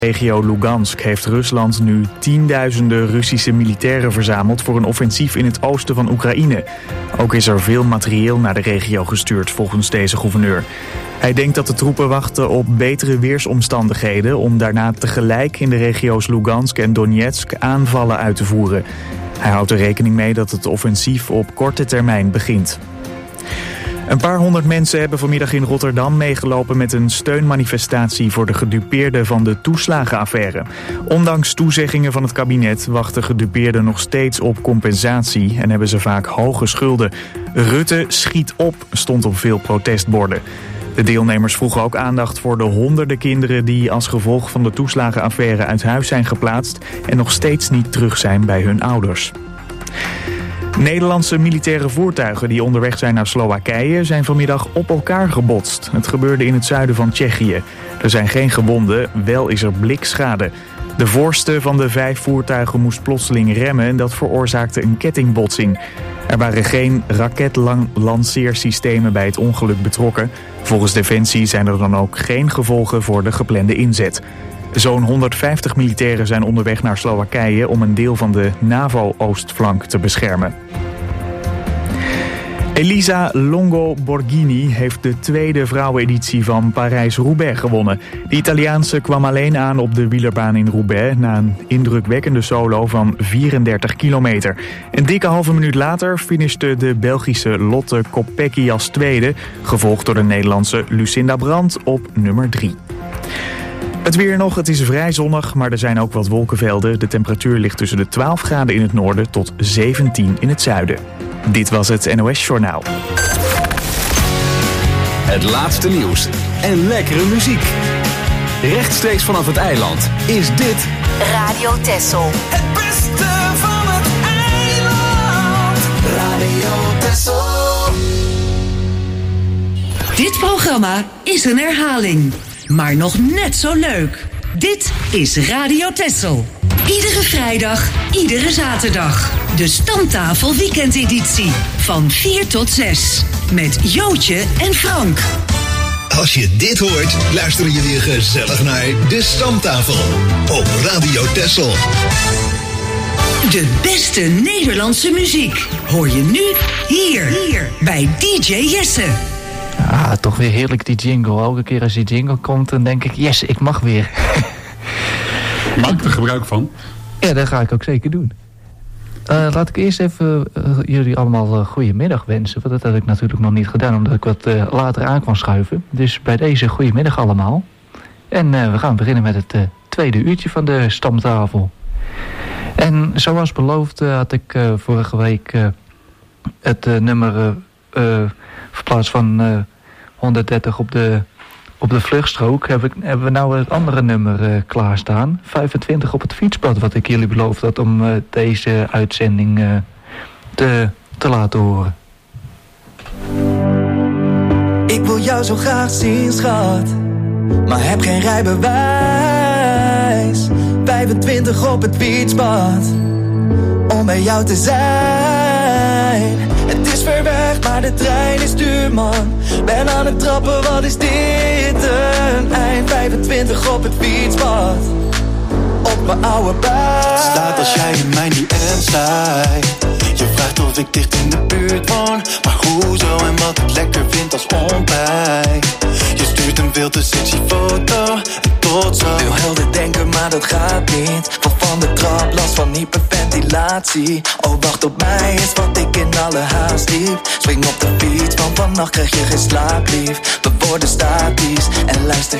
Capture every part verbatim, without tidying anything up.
regio Lugansk heeft Rusland nu tienduizenden Russische militairen verzameld voor een offensief in het oosten van Oekraïne. Ook is er veel materieel naar de regio gestuurd, volgens deze gouverneur. Hij denkt dat de troepen wachten op betere weersomstandigheden om daarna tegelijk in de regio's Lugansk en Donetsk aanvallen uit te voeren. Hij houdt er rekening mee dat het offensief op korte termijn begint. Een paar honderd mensen hebben vanmiddag in Rotterdam meegelopen met een steunmanifestatie voor de gedupeerden van de toeslagenaffaire. Ondanks toezeggingen van het kabinet wachten gedupeerden nog steeds op compensatie en hebben ze vaak hoge schulden. Rutte schiet op, stond op veel protestborden. De deelnemers vroegen ook aandacht voor de honderden kinderen die als gevolg van de toeslagenaffaire uit huis zijn geplaatst en nog steeds niet terug zijn bij hun ouders. Nederlandse militaire voertuigen die onderweg zijn naar Slowakije zijn vanmiddag op elkaar gebotst. Het gebeurde in het zuiden van Tsjechië. Er zijn geen gewonden, wel is er blikschade. De voorste van de vijf voertuigen moest plotseling remmen en dat veroorzaakte een kettingbotsing. Er waren geen raketlanceersystemen bij het ongeluk betrokken. Volgens Defensie zijn er dan ook geen gevolgen voor de geplande inzet. Zo'n honderdvijftig militairen zijn onderweg naar Slowakije om een deel van de NAVO-oostflank te beschermen. Elisa Longo Borghini heeft de tweede vrouweneditie van Parijs-Roubaix gewonnen. De Italiaanse kwam alleen aan op de wielerbaan in Roubaix na een indrukwekkende solo van vierendertig kilometer. Een dikke halve minuut later finishte de Belgische Lotte Kopecky als tweede, gevolgd door de Nederlandse Lucinda Brandt op nummer drie. Het weer nog, het is vrij zonnig, maar er zijn ook wat wolkenvelden. De temperatuur ligt tussen de twaalf graden in het noorden tot zeventien in het zuiden. Dit was het N O S Journaal. Het laatste nieuws en lekkere muziek. Rechtstreeks vanaf het eiland is dit Radio Texel. Het beste van het eiland. Radio Texel. Dit programma is een herhaling, maar nog net zo leuk. Dit is Radio Texel. Iedere vrijdag, iedere zaterdag. De Stamtafel weekendeditie. Van vier tot zes. Met Jootje en Frank. Als je dit hoort, luister je weer gezellig naar De Stamtafel. Op Radio Texel. De beste Nederlandse muziek hoor je nu hier, hier bij D J Jesse. Ah, toch weer heerlijk die jingle. Elke keer als die jingle komt, dan denk ik, yes, ik mag weer. Maak ik er gebruik van? Ja, dat ga ik ook zeker doen. Uh, laat ik eerst even uh, jullie allemaal uh, goedemiddag wensen. Want dat heb ik natuurlijk nog niet gedaan, omdat ik wat uh, later aan kwam schuiven. Dus bij deze goedemiddag allemaal. En uh, we gaan beginnen met het uh, tweede uurtje van de Stamtafel. En zoals beloofd uh, had ik uh, vorige week uh, het uh, nummer uh, uh, verplaatst van uh, honderddertig op de, op de vluchtstrook. Heb ik, hebben we nou het andere nummer uh, klaarstaan. vijfentwintig op het fietspad, wat ik jullie beloofd had om uh, deze uitzending uh, te, te laten horen. Ik wil jou zo graag zien, schat, maar heb geen rijbewijs. vijfentwintig op het fietspad, om bij jou te zijn. Het is ver weg, maar de trein is duur, man. Ben aan het trappen, wat is dit een eind. vijfentwintig op het fietspad, op mijn oude buik. Staat als jij in mijn D M zei. Je vraagt of ik dicht in de buurt woon, maar hoezo en wat ik lekker vind als ontbijt. Je stuurt een veel te sexy foto en tot zo. Wil helder denken, maar dat gaat niet. Val van de trap, last van hyperventilatie. Oh, wacht op mij is wat ik in alle haast liep. Spring op de fiets, want vannacht krijg je geen slaap, lief. We worden statisch en luister.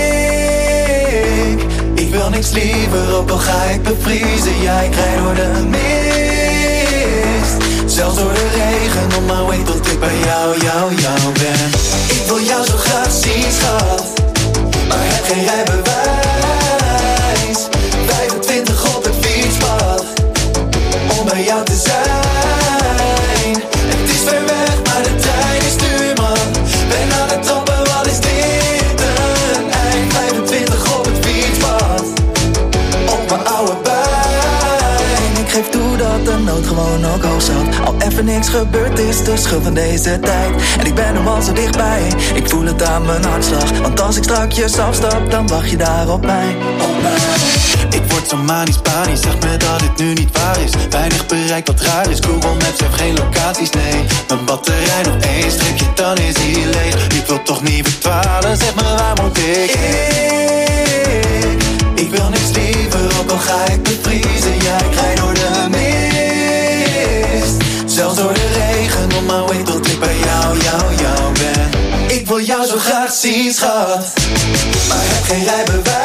Ik, ik wil niks liever, ook al ga ik bevriezen. Ja, ik rijd door de mist, zelfs door de regen, om maar weet tot ik bij jou, jou, jou ben. Ik wil jou zo graag zien, schat, maar heb geen rijbewijs. vijfentwintig op het fietspad, om bij jou te zijn. Het is ver weg, maar de trein is duur, man. Ben aan het trappen, wat is dit een eind. vijfentwintig op het fietspad, op mijn oude buik. Ik geef toe dat een nood gewoon ook hoog zat. Al even niks gebeurd is de schuld van deze tijd. En ik ben nu al zo dichtbij, ik voel het aan mijn hartslag. Want als ik strakjes afstap, dan wacht je daar op mij, op mij. Ik word zo manisch panisch, zeg me dat dit nu niet waar is. Weinig bereik wat raar is, Google Maps heeft geen locaties, nee. Mijn batterij nog één stripje, dan is hij leeg. Ik wil toch niet verdwalen, zeg me waar moet ik heen? Ik wil niks liever, ook al ga ik bevriezen. Ja, ik rijd door de mist, zelfs door de regen, on my way tot ik bij jou, jou, jou ben. Ik wil jou zo graag zien, schat, maar heb geen rijbewijs.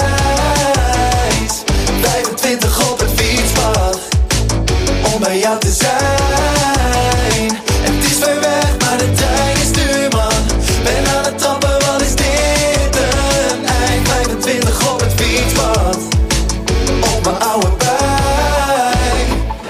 vijfentwintig op het fietspad, om bij jou te zijn. Het is ver weg, maar de trein is stuurman. Ben aan het trappen, wat is dit een eind? vijfentwintig op het fietspad, op mijn oude buik.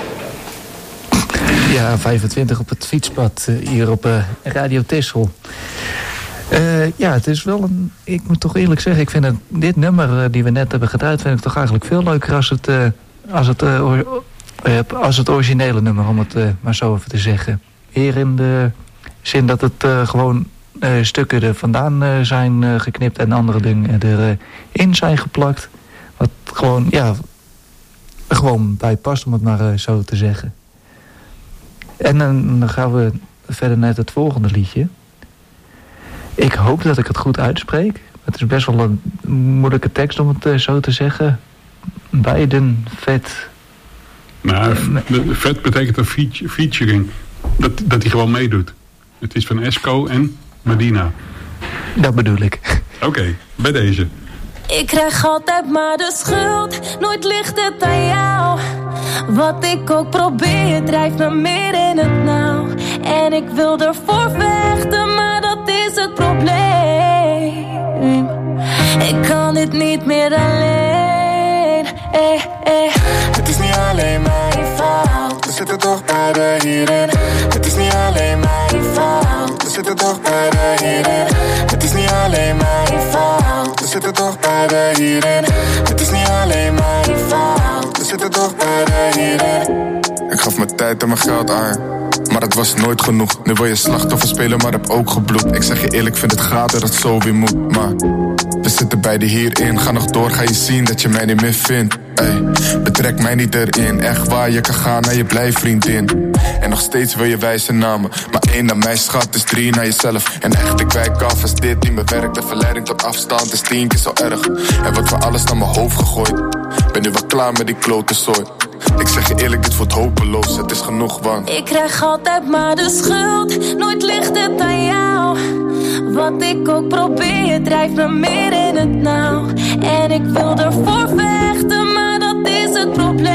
Ja, vijfentwintig op het fietspad, uh, hier op uh, Radio Texel. Uh, ja, het is wel een... Ik moet toch eerlijk zeggen, ik vind het, dit nummer uh, die we net hebben gedraaid, vind ik toch eigenlijk veel leuker als het, uh, als het, uh, or, uh, als het originele nummer, om het uh, maar zo even te zeggen. Hier in de zin dat het uh, gewoon uh, stukken er vandaan uh, zijn uh, geknipt en andere dingen erin uh, zijn geplakt. Wat gewoon, ja, gewoon bij past, om het maar uh, zo te zeggen. En uh, dan gaan we verder naar het volgende liedje. Ik hoop dat ik het goed uitspreek. Het is best wel een moeilijke tekst om het uh, zo te zeggen. Beiden vet. Nou, uh, vet betekent een feature, featuring. Dat, dat hij gewoon meedoet. Het is van Esco en Medina. Dat bedoel ik. Oké, okay, bij deze. Ik krijg altijd maar de schuld. Nooit ligt het aan jou. Wat ik ook probeer, drijft me meer in het nauw. En ik wil ervoor vechten, maar dat is het probleem. Ik kan dit niet meer alleen. Eh, eh. Het is niet alleen mijn fout, we zitten toch beide hierin. Het is niet alleen mijn fout, we zitten toch beide hierin. Het is niet alleen mijn fout, we zitten toch beide hierin. Het is niet alleen mijn fout, we zitten toch beide hierin. Ik gaf mijn tijd en mijn geld aan, maar het was nooit genoeg. Nu wil je slachtoffer spelen, maar heb ook gebloed. Ik zeg je eerlijk, vind het gaaf dat het zo weer moet. Maar we zitten beide hierin. Ga nog door, ga je zien dat je mij niet meer vindt. Ey, betrek mij niet erin. Echt waar, je kan gaan naar je blijfvriendin. En nog steeds wil je wijze namen. Maar één naar mij schat is drie naar jezelf. En echt, ik wijk af als dit niet meer werkt. De verleiding tot afstand is tien keer zo erg. Er wordt van alles naar mijn hoofd gegooid. Ben nu wel klaar met die klote zooi. Ik zeg je eerlijk, dit wordt hopeloos, het is genoeg, want ik krijg altijd maar de schuld, nooit ligt het aan jou. Wat ik ook probeer, drijft me meer in het nauw. En ik wil ervoor vechten, maar dat is het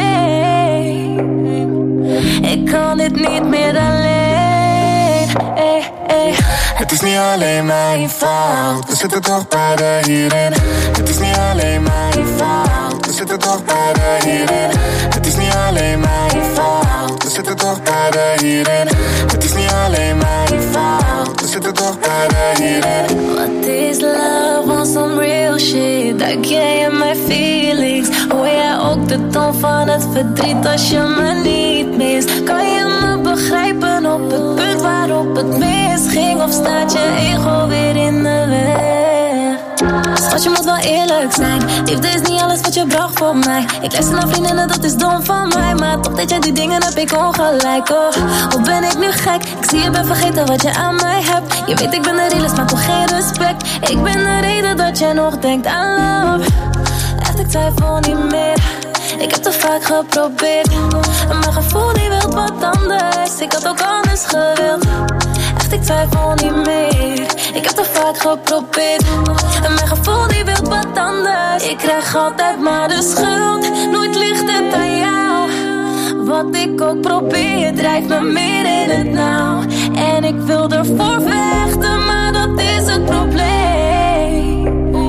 probleem. Ik kan dit niet meer alleen. Eh, eh. Het is niet alleen mijn fout, we zitten toch beide hierin. Het is niet alleen mijn fout, we zitten toch beide hierin. Het is niet alleen mijn fout, we zitten toch beide hierin. Het is niet alleen mijn fout, we zitten toch beide hierin. What is love on some real shit? Daar ken je mijn feelings. Hoor jij ook de toon van het verdriet als je me niet mist? Kan je me begrijpen op het punt waarop het misging? Of staat je ego weer in de weg? Schat, je moet wel eerlijk zijn. Liefde is niet alles wat je bracht voor mij. Ik luister naar vriendinnen, dat is dom van mij. Maar toch deed jij die dingen, heb ik ongelijk. Oh, hoe ben ik nu gek? Ik zie je ben vergeten wat je aan mij hebt. Je weet ik ben de realist, maar toch geen respect. Ik ben de reden dat jij nog denkt aan love. Echt, ik twijfel niet meer. Ik heb te vaak geprobeerd. En mijn gevoel die wil wat anders. Ik had ook anders gewild. Echt, ik twijfel niet meer. Ik heb te vaak geprobeerd. En mijn gevoel die wil wat anders. Ik krijg altijd maar de schuld. Nooit ligt het aan jou. Wat ik ook probeer, drijft me meer in het nauw. En ik wil ervoor vechten, maar dat is het probleem.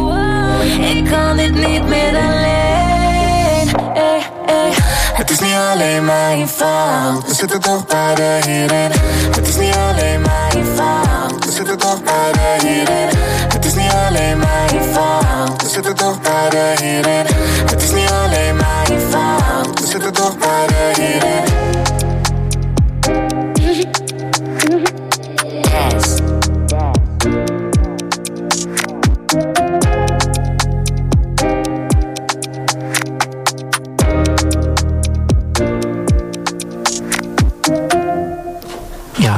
Ik kan dit niet meer alleen. Eh, eh. Het is niet alleen mijn fout, we zitten toch beide hierin. Het is niet alleen mijn fout, we zitten toch beide hierin. Het is niet alleen mijn fout, we zitten toch beide hierin. Het is niet alleen mijn fout, we zitten toch beide hierin.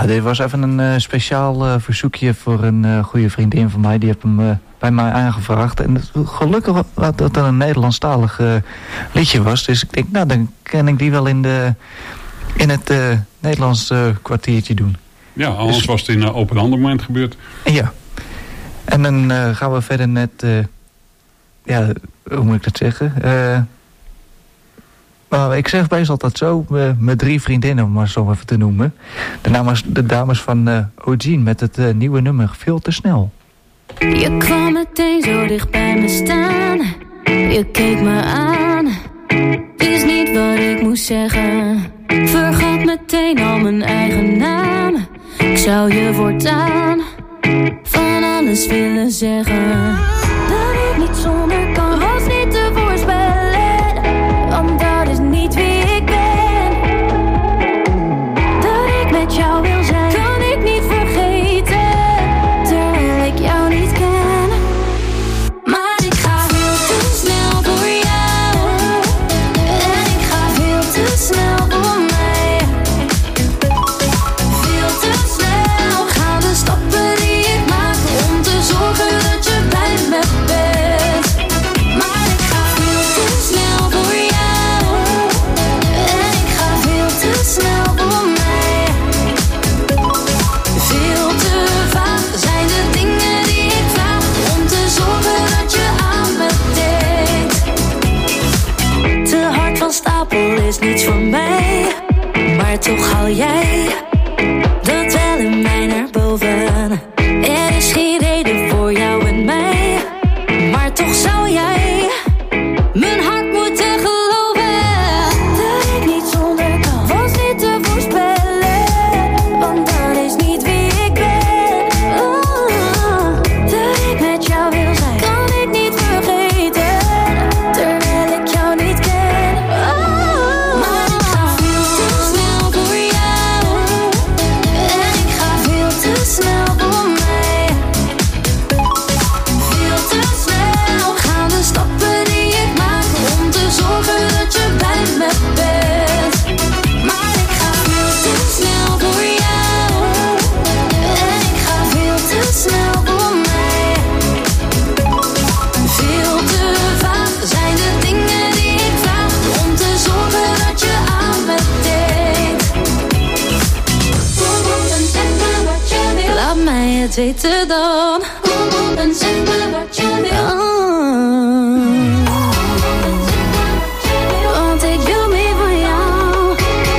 dit was even een uh, speciaal uh, verzoekje voor een uh, goede vriendin van mij. Die heeft hem uh, bij mij aangevraagd. En het, gelukkig dat het een Nederlandstalig uh, liedje was. Dus ik denk, nou, dan kan ik die wel in, de, in het uh, Nederlands uh, kwartiertje doen. Ja, anders dus, was het in, uh, op een ander moment gebeurd. Ja. En dan uh, gaan we verder met... Uh, ja, hoe moet ik dat zeggen? Uh, Uh, ik zeg best altijd zo, uh, met drie vriendinnen, om maar zo even te noemen. De dames, de dames van uh, Eugene met het uh, nieuwe nummer Veel te snel. Je kwam meteen zo dicht bij me staan. Je keek me aan. Wist niet wat ik moest zeggen. Vergat meteen al mijn eigen naam. Ik zou je voortaan van alles willen zeggen. Dat ik niet zonder kan, was niet te voorspellen. Want dat is niet wie ik ben. Dat ik met jou wil zijn, kan ik niet vergeten. Terwijl ik jou niet ken. Maar ik ga veel te snel voor jou. En ik ga veel te snel voor mij. Veel te snel gaan de stappen die ik maak om te zorgen dat je bij me bent. Maar ik ga veel te snel voor jou. En ik ga veel te snel voor mij. Veel te vaak zijn de dingen die ik vraag om te zorgen dat je aan me denkt. Te hard van stapel is niets voor mij. Maar toch haal jij dat wel in mij naar boven. Er is geen reden voor jou en mij. Maar toch zou jij mijn hart moeten geloven. Dat ik niet zonder kan, was niet te voorspellen. Want dat is niet wie ik ben. Oh, dat ik met jou wil zijn, kan ik niet vergeten. Terwijl ik jou niet ken. Oh, maar ik ga veel te snel voor jou. En ik ga veel te snel voor mij. Veel te snel gaan de stappen die ik maak om te zorgen dat je bij me bent. Maar ik ga veel te snel voor jou. En ik ga veel te snel voor mij. Veel te vaak zijn de dingen die ik vraag om te zorgen dat je aan me denkt. En zeg me wat je wil. Laat mij het weten dan. En zeg me wat je wil. Want ik wil meer van jou.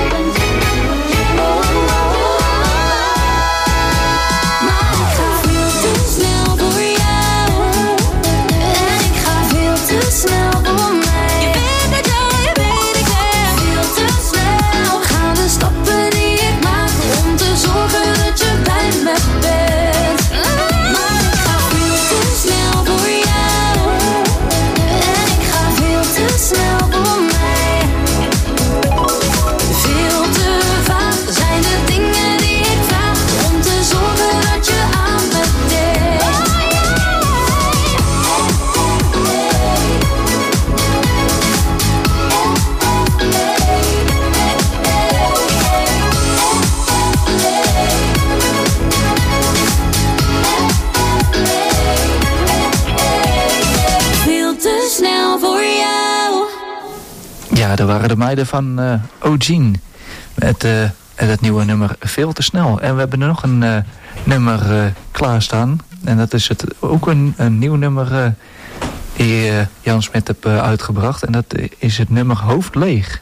Maar ik ga veel te snel voor jou. En ik ga veel te snel voor mij. Je weet het al, je weet ik wel. Veel te snel gaan de stappen die ik maak om te zorgen dat je bij me bent. Maar ik ga veel te snel voor jou. En ik ga veel te snel voor mij. Veel te vaak zijn de dingen die ik vraag om te zorgen dat je aan me denkt. Veel te snel voor jou. Ja, dat waren de meiden van uh, Eugene. Met uh, het nieuwe nummer Veel te snel. En we hebben er nog een uh, nummer uh, klaarstaan. En dat is het, ook een, een nieuw nummer uh, die uh, Jan Smit heeft uh, uitgebracht. En dat is het nummer Hoofd Leeg.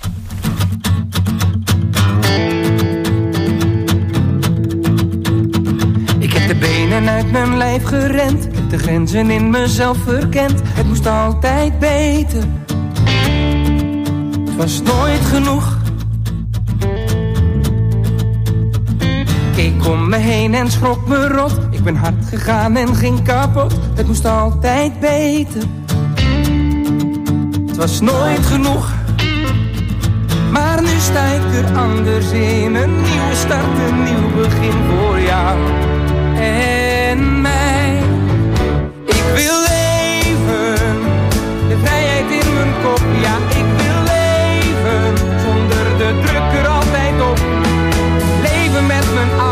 Ik heb de benen uit mijn lijf gerend. Ik heb de grenzen in mezelf verkend. Het moest altijd beter. Het was nooit genoeg. Ik om me heen en schrok me rot. Ik ben hard gegaan en ging kapot. Het moest altijd beter. Het was nooit genoeg. Maar nu sta ik er anders in. Een nieuwe start, een nieuw begin voor jou en mij. Ik wil leven, de vrijheid in mijn kop. Ja, ik wil leven, zonder de druk er altijd op. Leven met mijn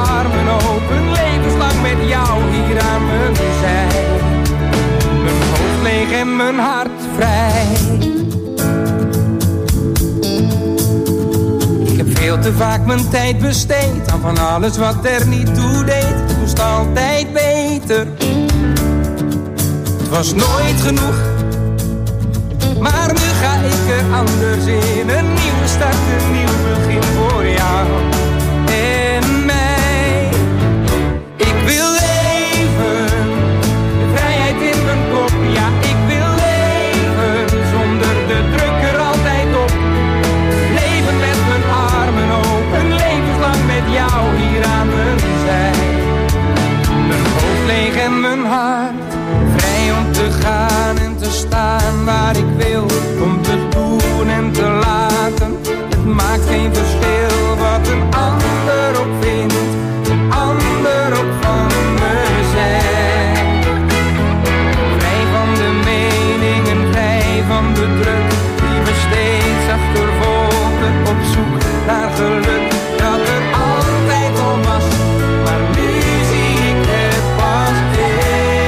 Ik heb veel te vaak mijn tijd besteed aan van alles wat er niet toe deed. Het moest altijd beter. Het was nooit genoeg. Maar nu ga ik er anders in. Een nieuwe start, een nieuw begin voor jou en mij. Ik wil leven, de vrijheid in mijn kop. Ja, ik wil leven, zonder de druk er altijd op. Leven met mijn armen open, levenslang met jou hier aan mijn zij. Mijn hoofd leeg en mijn hart vrij om te gaan en te staan waar ik wil, om te doen en te laten. Het maakt geen verschil wat een ander ook vindt, een ander ook van me zegt. Vrij van de meningen, vrij van de druk die me steeds achtervolgen, op zoek naar geluk dat er altijd al was, maar nu zie ik het pas weer.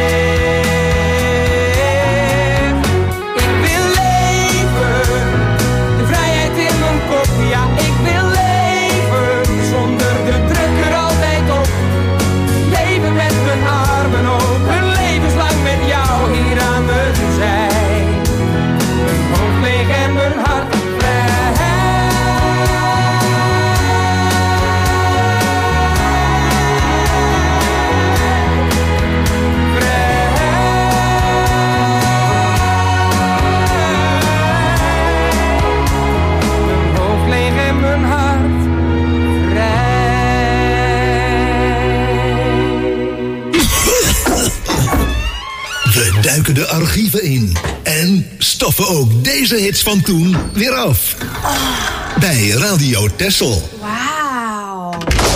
Ja, ik wil leven, zonder de druk er altijd op. Leven met mijn armen open, levenslang met jou hier aan mijn zij. Mijn hoofd leeg en mijn hart vrij. We duiken de archieven in en stoffen ook deze hits van toen weer af. Bij Radio Texel. Wauw.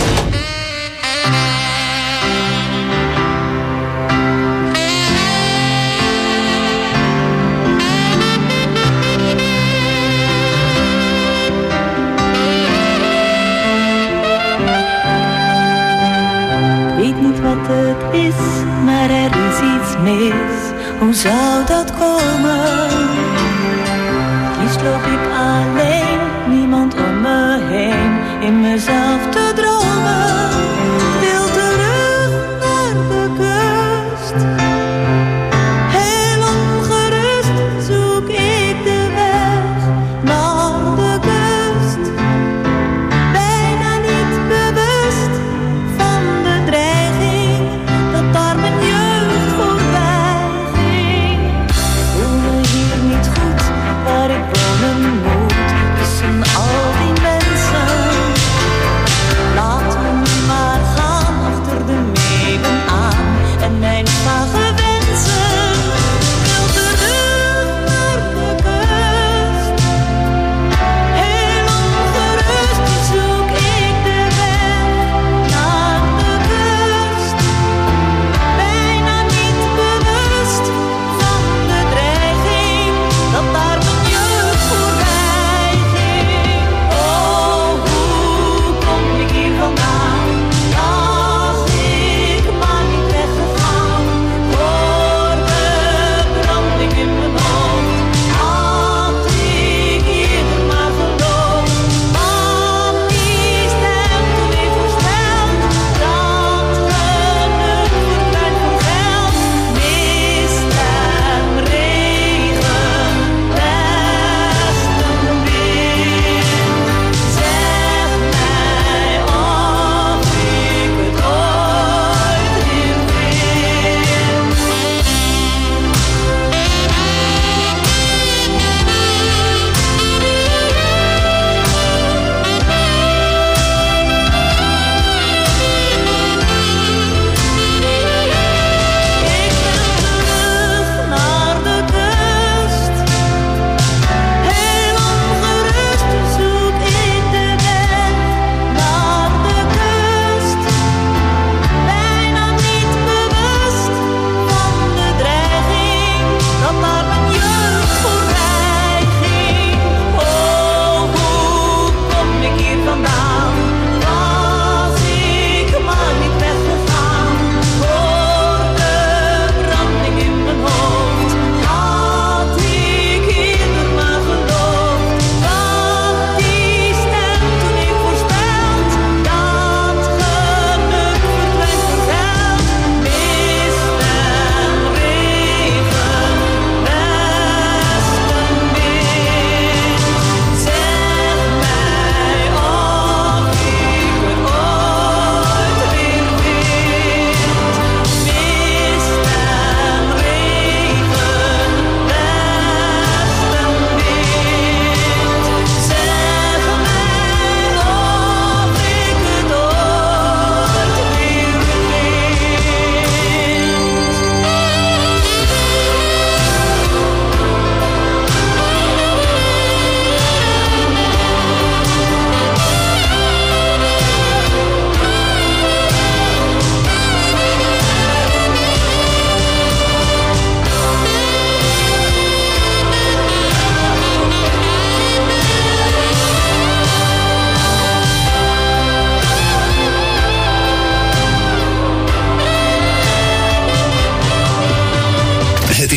Weet niet wat het is, maar er is iets mis. Hoe zou dat komen? Liefst loop ik alleen, niemand om me heen, in mezelf te dromen. Wil terug naar de kust. Heel ongerust zoek ik de weg naar de kust. Bijna niet bewust van de dreiging dat daar mijn jeugd voorbij ging. Voel me hier niet goed, waar ik wonen moet.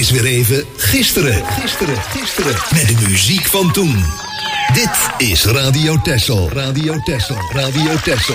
is weer even gisteren. Gisteren, gisteren. Met de muziek van toen. Dit is Radio Texel. Radio Texel. Radio Texel.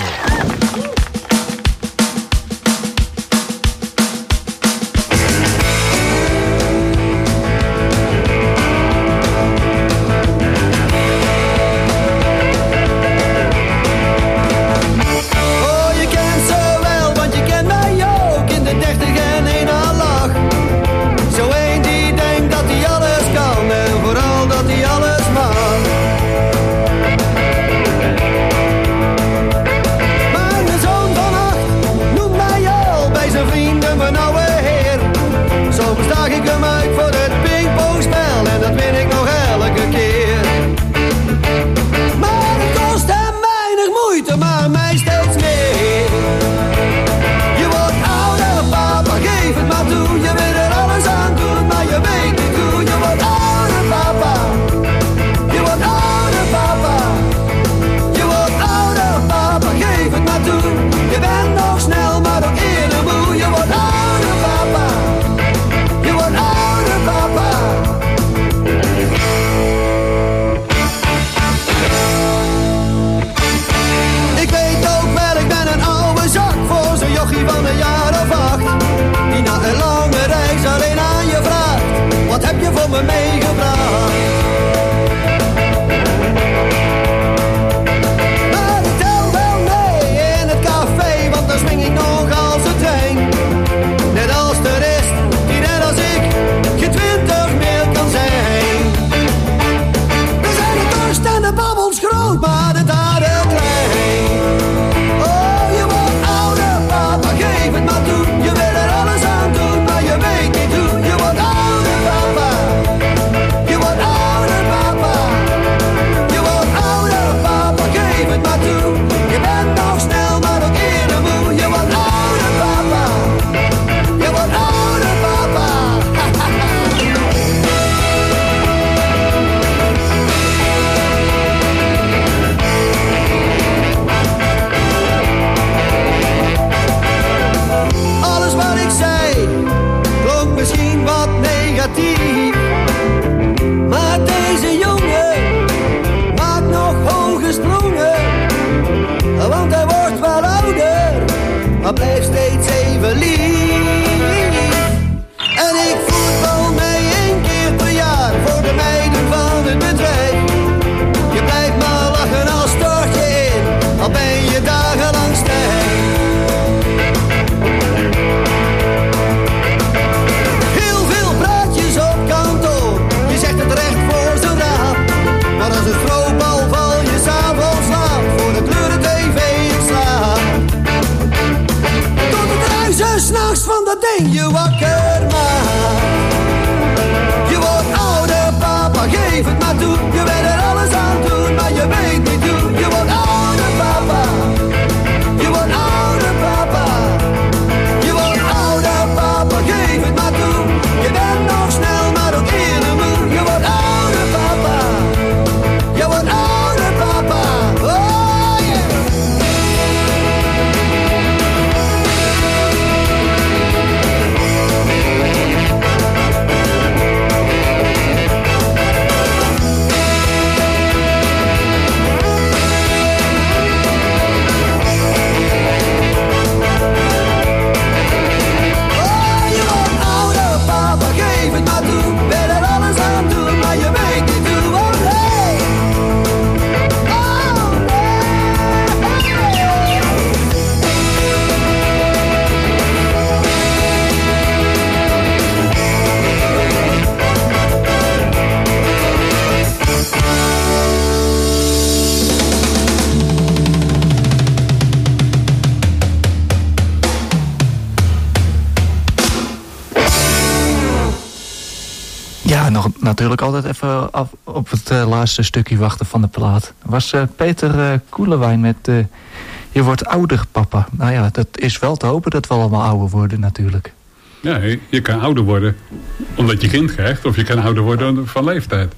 Ja, nog natuurlijk altijd even af, op het uh, laatste stukje wachten van de plaat. Was uh, Peter uh, Koelewijn met uh, Je wordt ouder, papa. Nou ja, dat is wel te hopen dat we allemaal ouder worden natuurlijk. Ja, je kan ouder worden omdat je kind krijgt, of je kan ouder worden van leeftijd.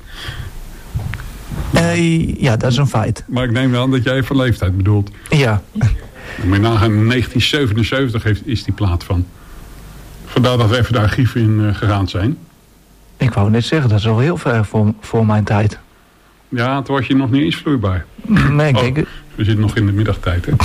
Uh, ja, dat is een feit. Maar ik neem aan dat jij van leeftijd bedoelt. Ja. Maar in negentien zevenenzeventig heeft, is die plaat van. Vandaar dat we even de archieven in uh, gegaan zijn. Ik wou net zeggen, dat is al heel ver voor, voor mijn tijd. Ja, toen was je nog niet eens vloeibaar. Nee, ik oh, denk... we zitten nog in de middagtijd, hè?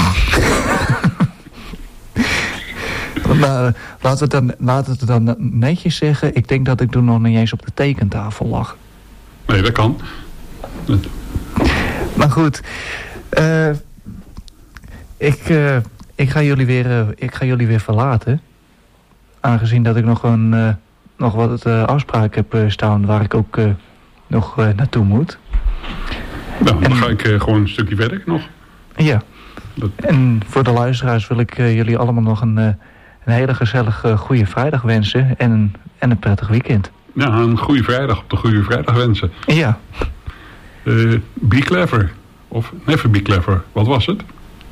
Maar, laten, we dan, laten we het dan netjes zeggen. Ik denk dat ik toen nog niet eens op de tekentafel lag. Nee, dat kan. Dat... Maar goed. Uh, ik, uh, ik, ga jullie weer, uh, ik ga jullie weer verlaten. Aangezien dat ik nog, een, uh, nog wat uh, afspraken heb uh, staan waar ik ook uh, nog uh, naartoe moet. Nou, dan en, ga ik uh, gewoon een stukje verder nog. Ja. Dat... En voor de luisteraars wil ik uh, jullie allemaal nog een... Uh, Een hele gezellige uh, goede vrijdag wensen en een, en een prettig weekend. Ja, een goede vrijdag op de goede vrijdag wensen. Ja. Uh, be clever. Of never be clever. Wat was het?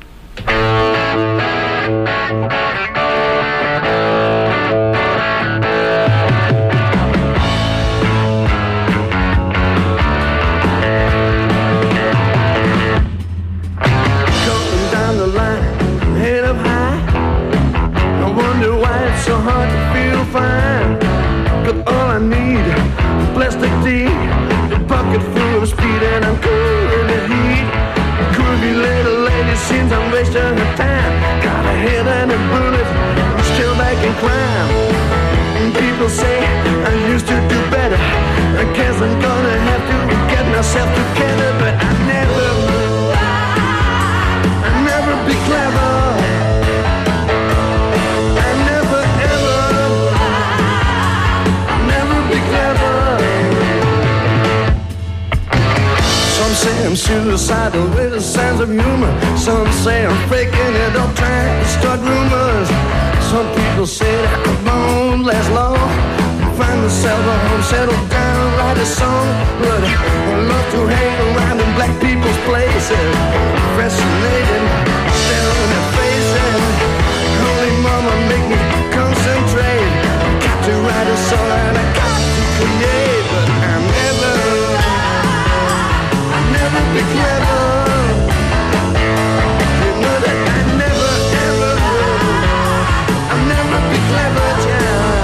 So hard to feel fine. Got all I need, plastic tea, a pocket full of speed, and I'm cool in the heat. Groovy little lady seems I'm wasting her time. Got a head and a bullet, I'm still back in crime. And people say I used to do better. I guess I'm gonna have to get myself together, but I never, I never be clever. Some say I'm suicidal with a sense of humor. Some say I'm faking it up, trying to start rumors. Some people say that I won't last long. Find myself a home, settle down, write a song. But I love to hang around in black people's places. Fascinating, staring at faces. Holy mama, make me concentrate. Got to write a song and I got to create. But I'm never, I'll never be clever. You know that I never, ever will. I'll never be clever, child.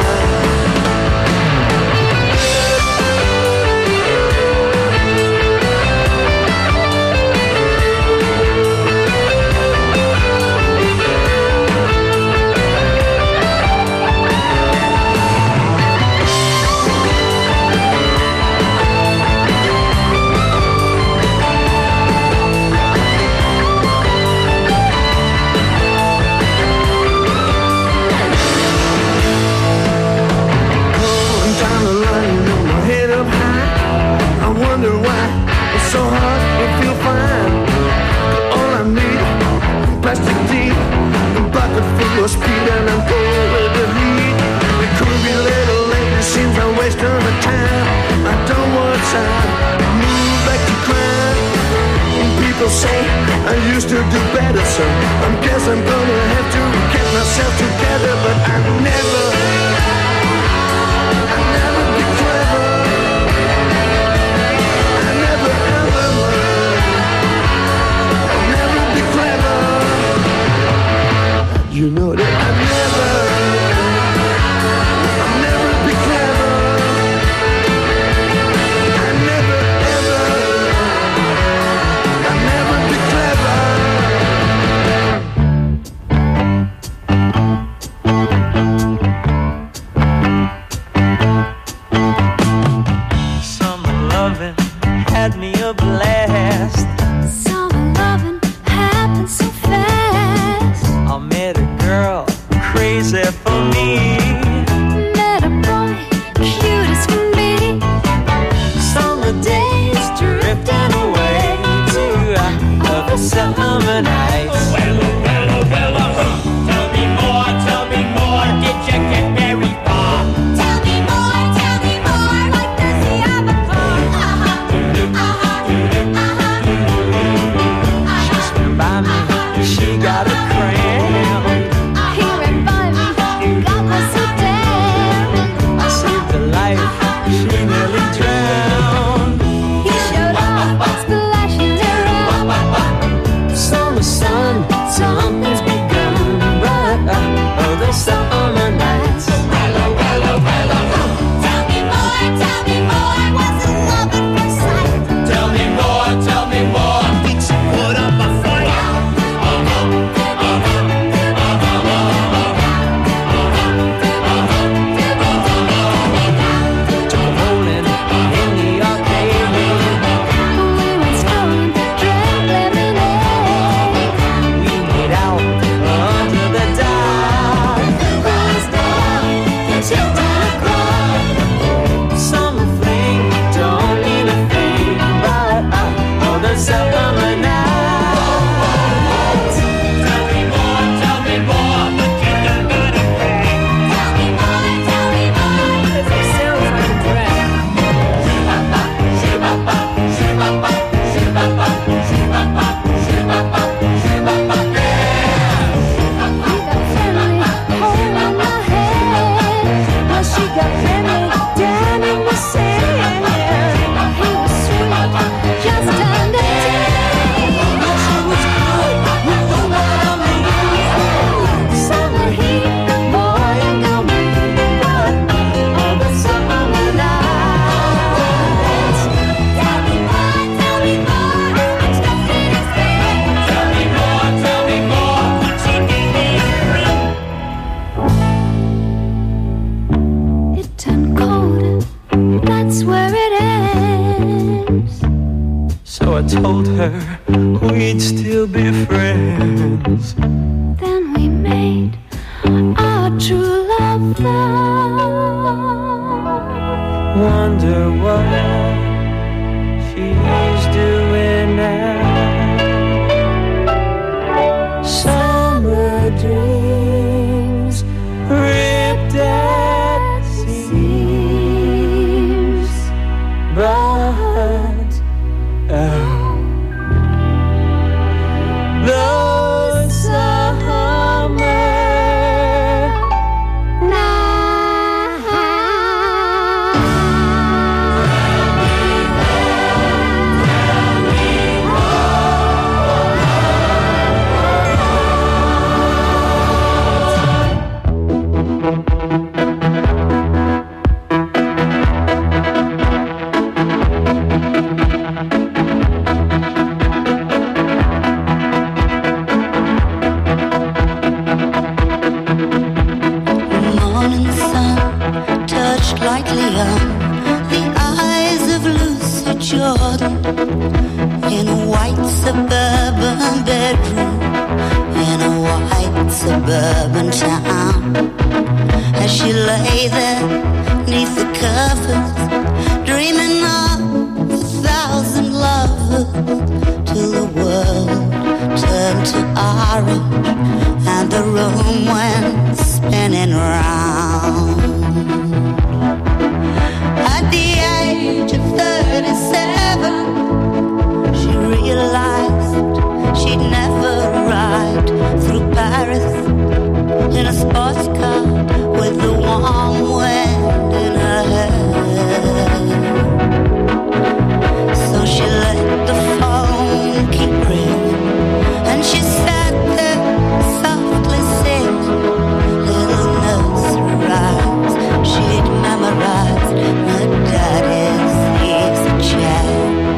So hard, I feel fine. All I need, plastic tea, a bucket full of speed, and I'm cool with the heat. The groovy little lady seems I'm wasting her time. I don't want time, move back to crime. And people say I used to do better, so I guess I'm gonna have to get myself together. But I never, I never be clever. You know that I never, I'll never be clever. I never, ever, I'll never be clever. Summer loving had me a blast. Summer loving happened so fast. I met a girl crazy for me. Met a boy cute as can be. Summer days drifting away to other summer nights. Well, well, well, uh, tell me more, tell me more. Did you get very far? Tell me more, tell me more. Like does he have a car? Uh-huh, uh-huh, uh-huh. She swam by me, she got a cramp. Summer sun So I told her we'd still be friends. Then we made our true love vow. Wonder what she's doing now. Summer dreams ripped at seams, but oh, the summer in a white suburban bedroom in a white suburban town. As she lay there neath the covers, dreaming of a thousand lovers, till the world turned to orange and the room went spinning round. At the age of thirty-seven, she realized she'd never ride through Paris in a sports car with the warm wind in her hair. So she let the phone keep ringing, and she sat there softly singing little nursery rhymes she'd memorized her daddy's easy chair.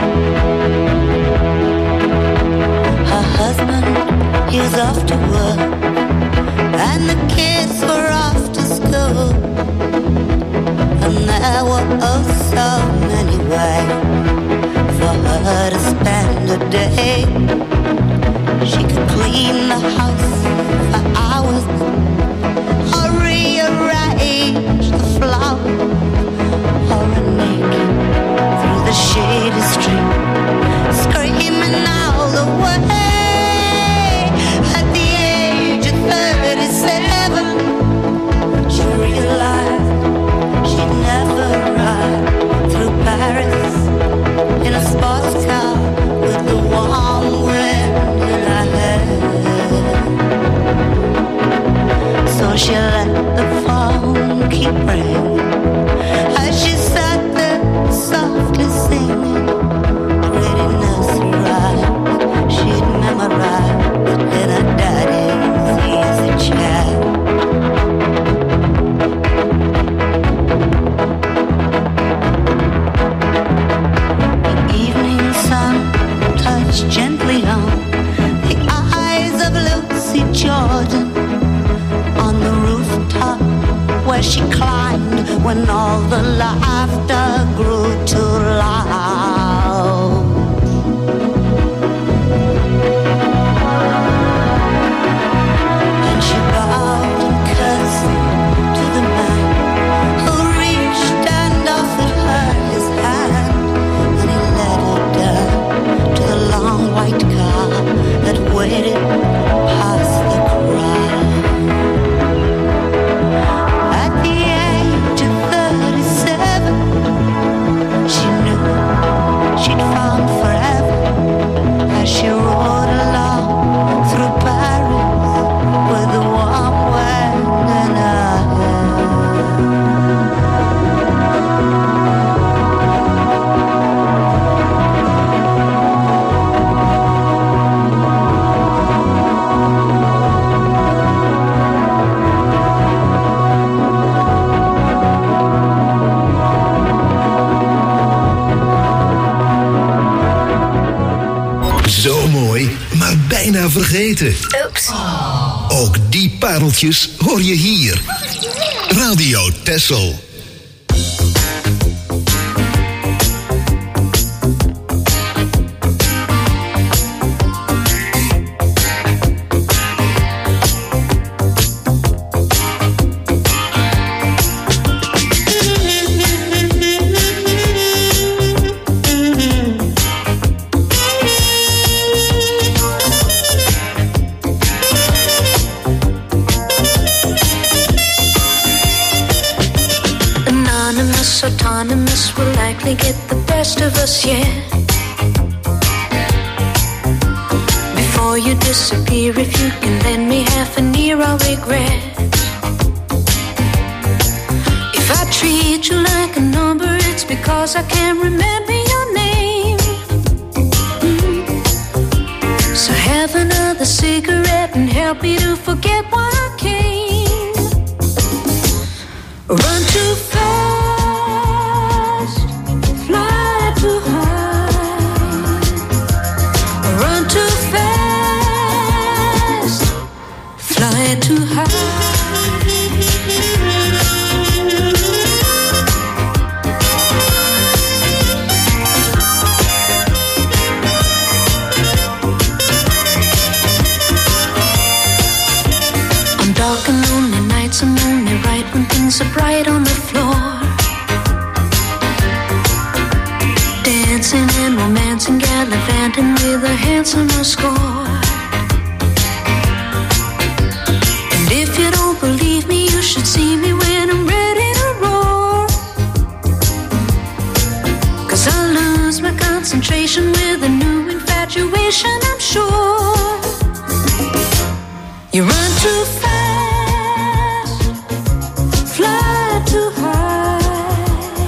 Her husband, he was off to work, and the kids were off to school, and there were oh so many ways for her to spend a day. She could clean the house for hours, or rearrange the flowers, or run naked through the shady street, screaming all the way. At the age of thirty-seven, she realized she'd never ride through Paris in a sports car with the warm wind in her hair. So she let the phone keep ringing as she sat there softly singing pretty nursery rhymes she'd memorized in her daddy's easy chair. The evening sun touched gently on the eyes of Lucy Jordan on the rooftop where she climbed when all the laughter grew too loud. And she bowed and curtsied to the man who reached and offered her his hand, and he led her down to the long white car that waited past the crowd. At the age of thirty-seven, she knew she'd found forever as she rode along through Paris with the warm wind in her hair. Zo mooi, maar bijna vergeten. Oeps. Ook die pareltjes hoor je hier. Radio Texel. best of us yet. Before you disappear, if you can lend me half an ear, I'll regret. If I treat you like a number, it's because I can't remember your name. Mm. So have another cigarette and help me to forget why I came. Run too fast, fly too high. Run too fast, fly too high. Dark and lonely nights are only right when things are bright on the floor. Dancing and romancing, gallivanting with a handsomer score. And if you don't believe me, you should see me when I'm ready to roar. 'Cause I lose my concentration with a new infatuation, I'm sure. You run too fast, too high.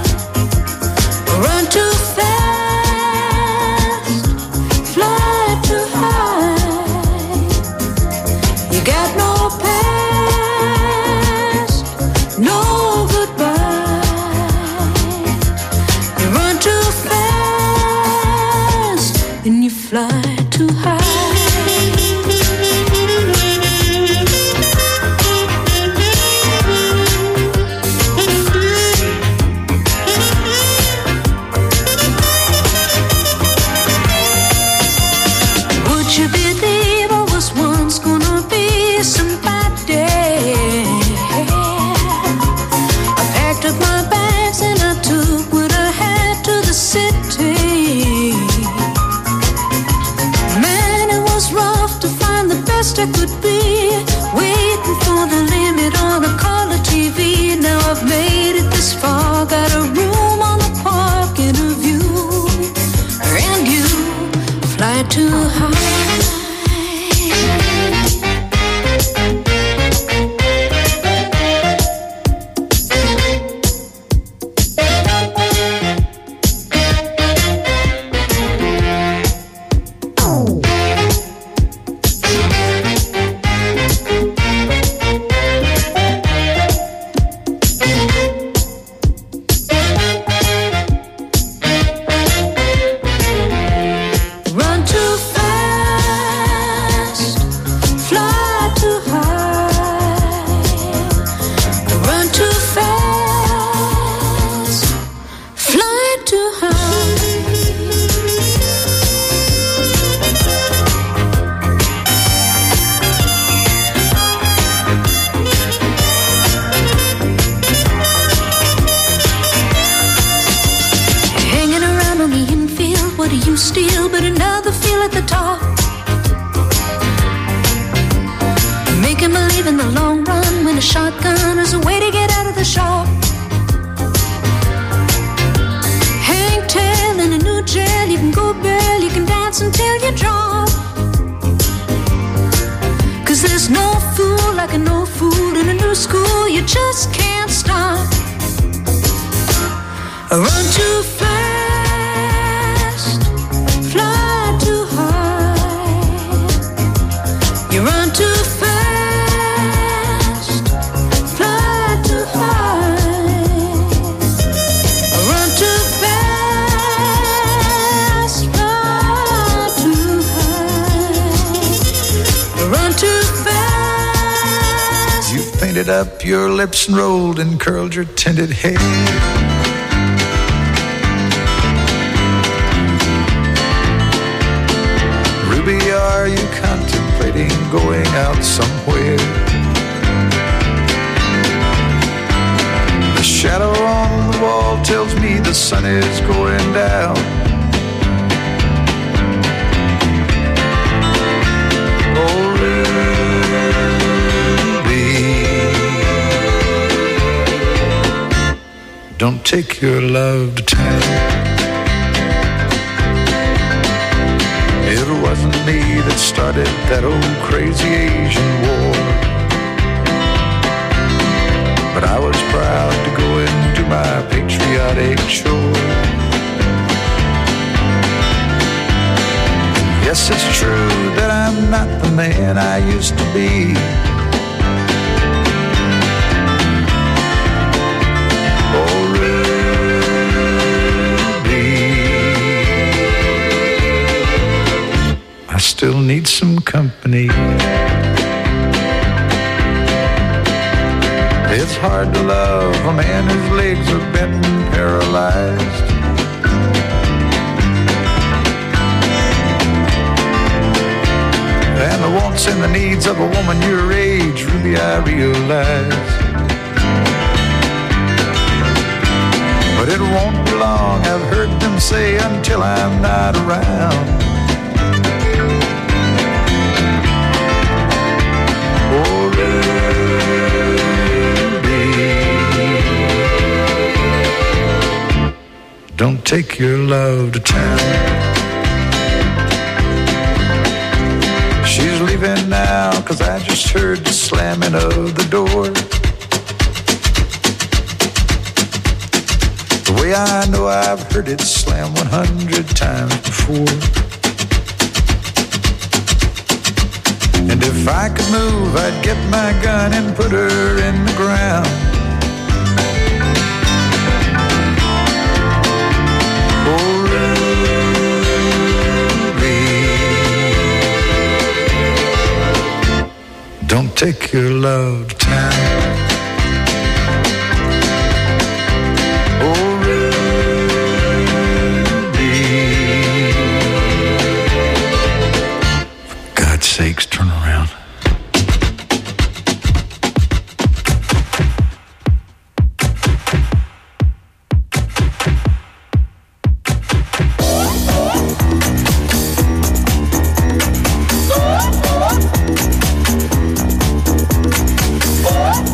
Run too fast, fly too high. You got no past, no goodbye. You run too fast and you fly too high. I could be waiting for the limit on a color T V. Now I've made it this far, got a room on the park and a view, and you fly too high. Steal, but another feel at the top. Making believe in the long run when a shotgun is a way to get out of the shop. Hang tail in a new jail, you can go bail, you can dance until you drop. 'Cause there's no fool like an old fool in a new school, you just can't stop. Run too fast, run too fast, fly too high. Run too fast, fly too high. Run too fast. You've painted up your lips and rolled and curled your tinted hair. Ruby, are you contemplating going out somewhere? The shadow on the wall tells me the sun is going down. Oh, Ruby, don't take your love to town. started that old crazy Asian war. But I was proud to go into my patriotic chore. Yes, it's true that I'm not the man I used to be. Oh, Ruby, I still need some company. It's hard to love a man whose legs are bent and paralyzed. And the wants and the needs of a woman your age, Ruby, I realize. But it won't be long, I've heard them say, until I'm not around. Oh, Ruby, don't take your love to town. She's leaving now, cause I just heard the slamming of the door. The way I know I've heard it slam one hundred times before. And if I could move, I'd get my gun and put her in the ground. Oh, don't take your love to town. Oh, Ruby, for God's sakes, turn around. Oh,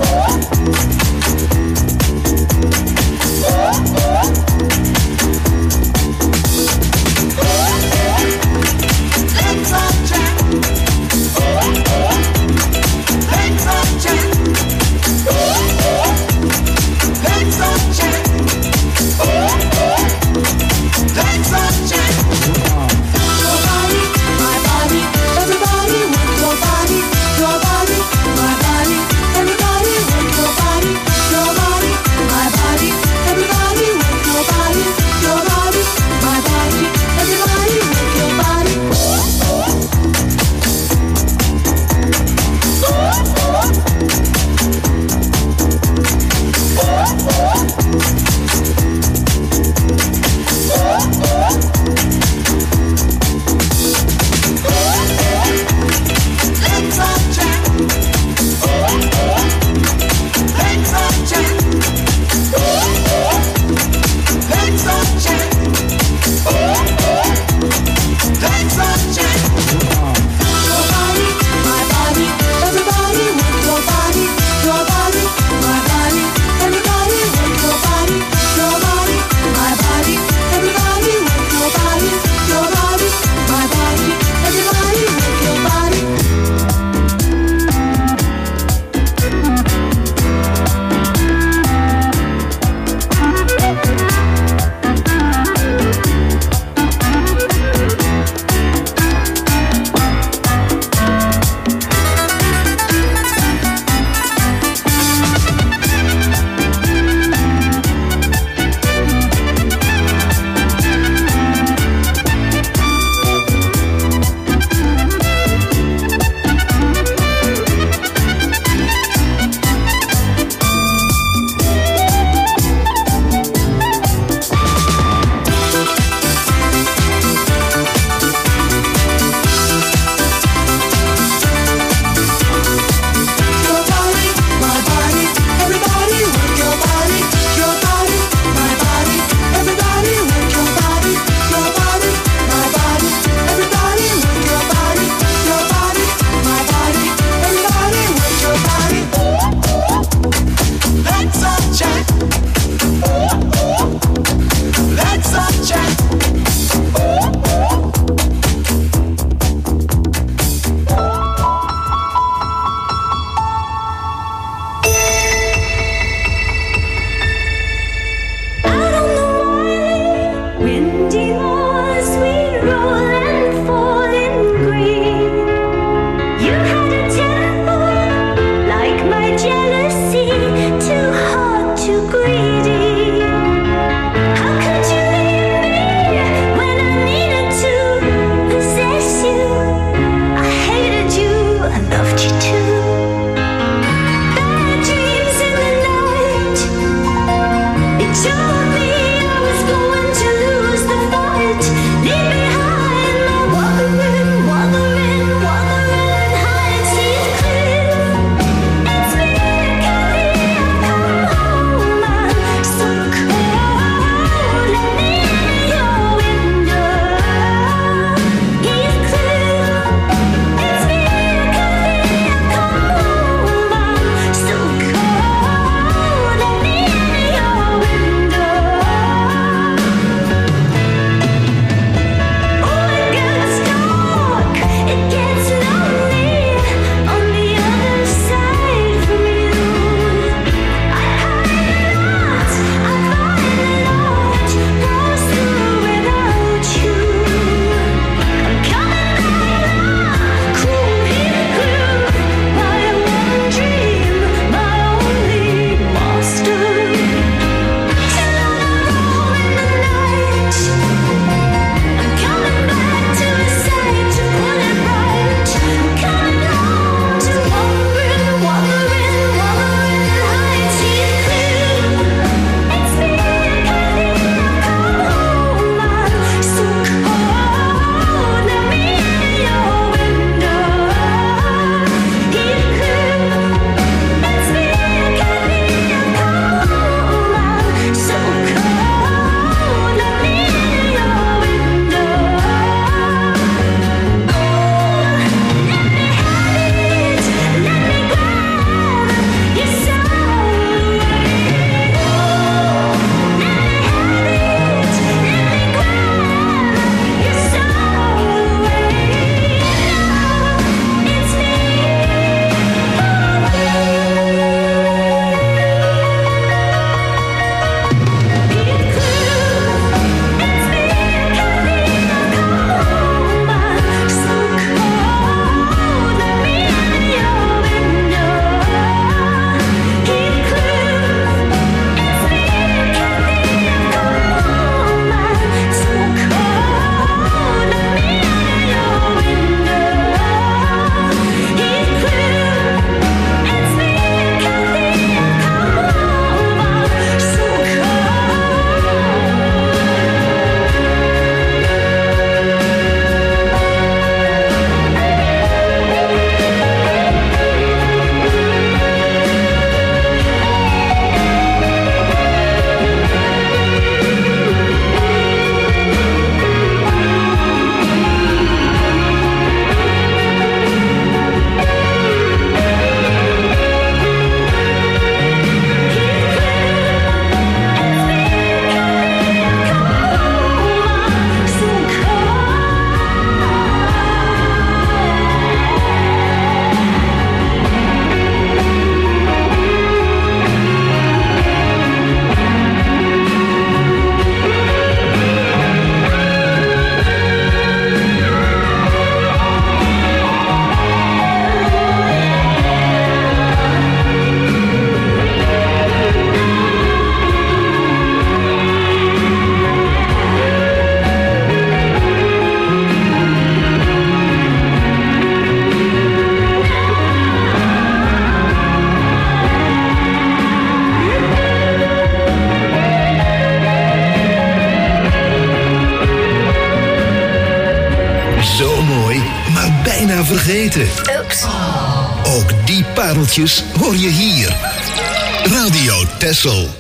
Zo mooi, maar bijna vergeten. Oeps. Ook die pareltjes hoor je hier. Radio Texel.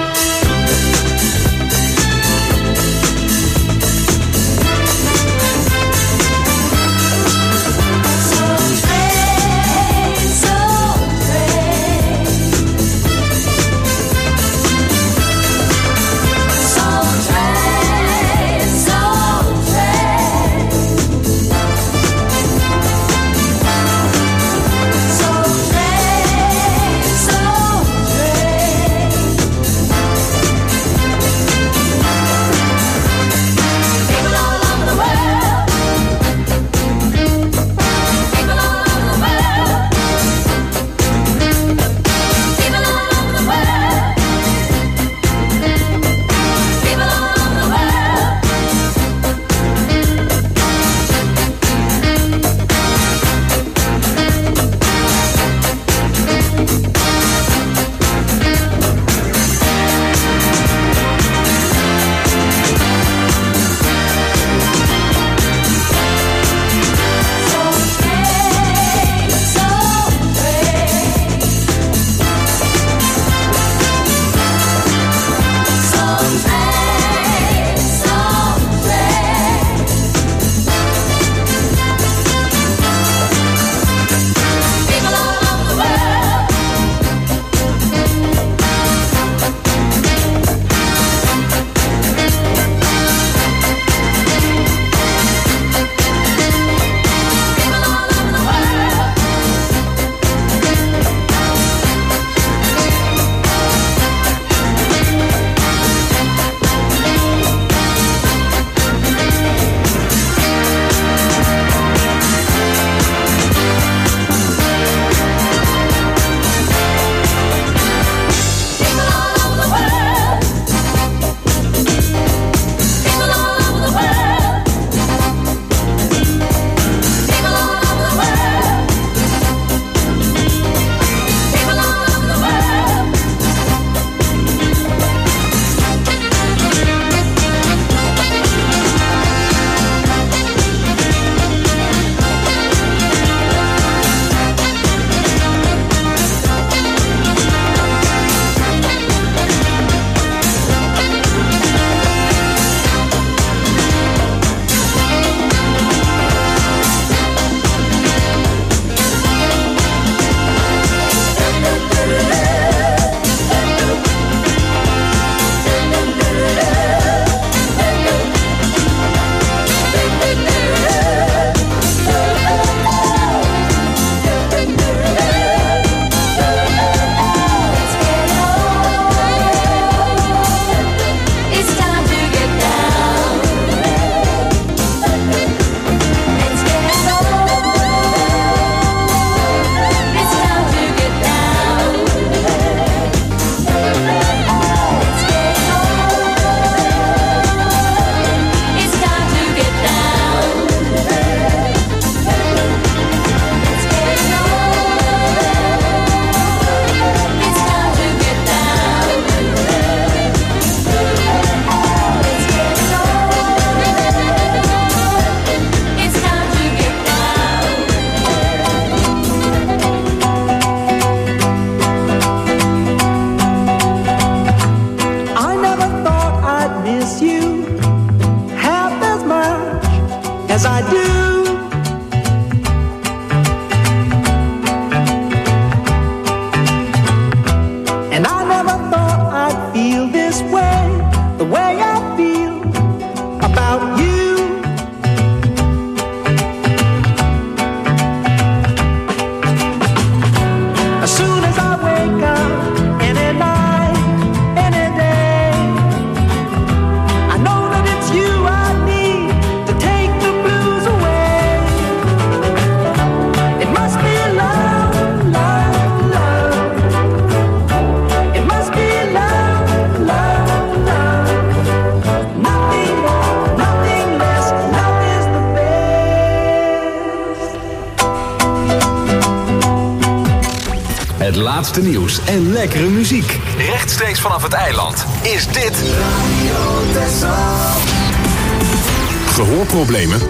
Het laatste nieuws en lekkere muziek. Rechtstreeks vanaf het eiland is dit... Gehoorproblemen?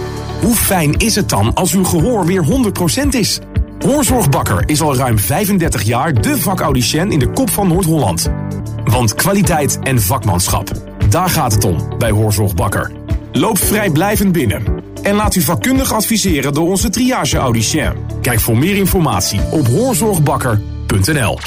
Hoe fijn is het dan als uw gehoor weer honderd procent is? Hoorzorgbakker is al ruim vijfendertig jaar de vakaudiënt in de kop van Noord-Holland. Want kwaliteit en vakmanschap, daar gaat het om bij Hoorzorgbakker. Loop vrijblijvend binnen en laat u vakkundig adviseren door onze triage-audicien. Kijk voor meer informatie op hoorzorgbakker punt n l.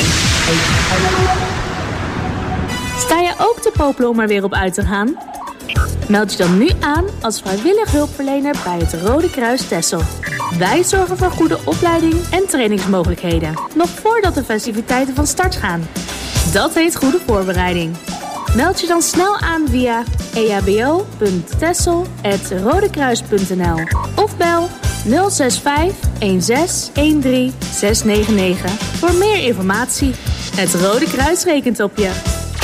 Sta je ook te popelen om er weer op uit te gaan? Meld je dan nu aan als vrijwillig hulpverlener bij het Rode Kruis Texel. Wij zorgen voor goede opleiding en trainingsmogelijkheden, nog voordat de festiviteiten van start gaan. Dat heet goede voorbereiding. Meld je dan snel aan via e h b o punt texel apenstaartje rodekruis punt n l of bel nul zes vijf een zes een drie zes negen negen voor meer informatie. Het Rode Kruis rekent op je.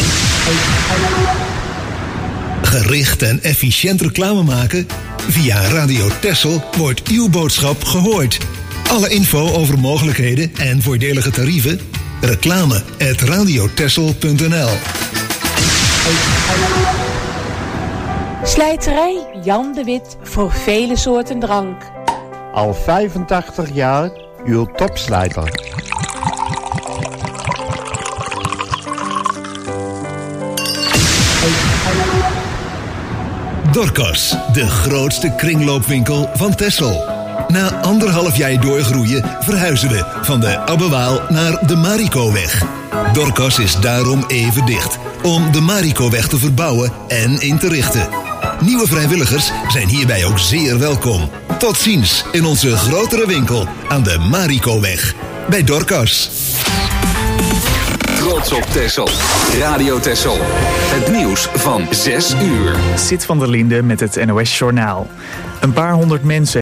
Gericht en efficiënt reclame maken? Via Radio Texel wordt uw boodschap gehoord. Alle info over mogelijkheden en voordelige tarieven? Reclame at radiotexel punt n l. Slijterij Jan de Wit voor vele soorten drank. Al vijfentachtig jaar uw topslijter. Dorcas, de grootste kringloopwinkel van Texel. Na anderhalf jaar doorgroeien verhuizen we van de Abbewaal naar de Marikoweg. Dorcas is daarom even dicht, om de Marikoweg te verbouwen en in te richten. Nieuwe vrijwilligers zijn hierbij ook zeer welkom. Tot ziens in onze grotere winkel aan de Marikoweg. Bij Dorcas. Trots op Texel. Radio Texel. Het nieuws van zes uur. Sid van der Linde met het N O S Journaal. Een paar honderd mensen